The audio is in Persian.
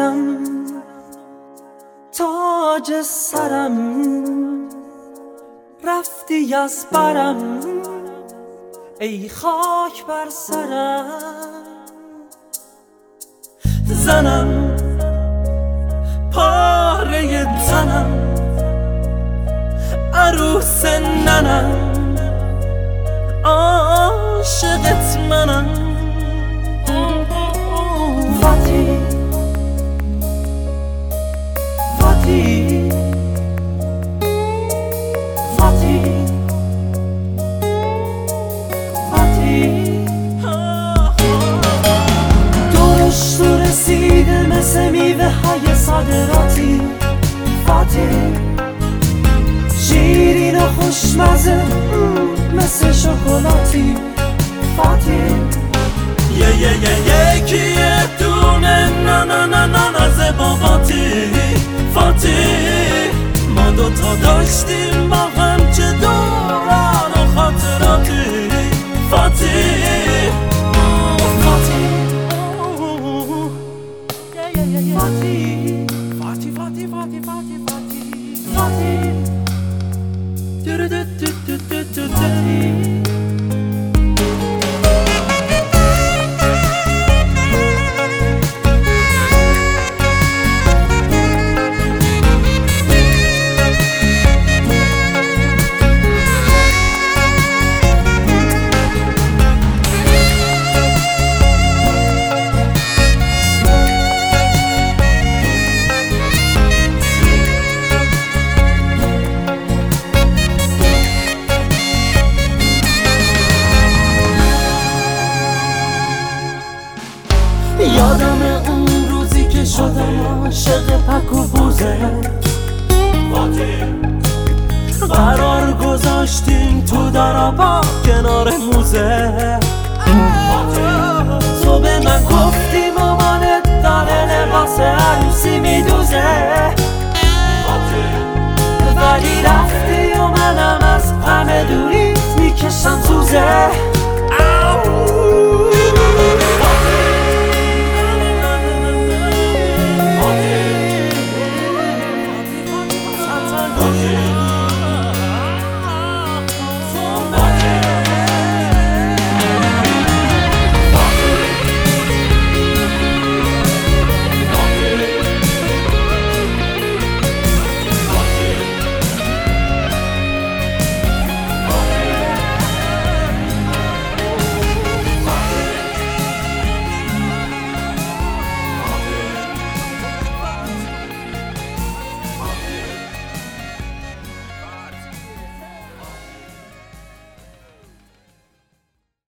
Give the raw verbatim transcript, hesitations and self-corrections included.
سرم، تاج سرم، رفتی از برم ای خاک بر سرم. زنم پاره تنم، عروس ننم، عاشقت منم. فاتی فاتی فاتی فاتی دورش تو رسیده مثل میوه های صادراتی. فاتی شیرین و خوشمزه مثل شکلاتی. فاتی یه یه یه یکی دونه نه نه نه نه نزه باباتی. فاتی ما دوتا داشتیم با هم چه دوران و خاطراتی. فاتی فاتی فاتی فاتی فاتی فاتی فاتی فاتی فاتی دو دو دو دو دو دو دو. یادم اون روزی که شدم عاشق پک و بوزه. قرار گذاشتیم تو درابا کنار موزه. تو به من گفتی مامانت داره لباس عروسی میدوزه، ولی رفتی و من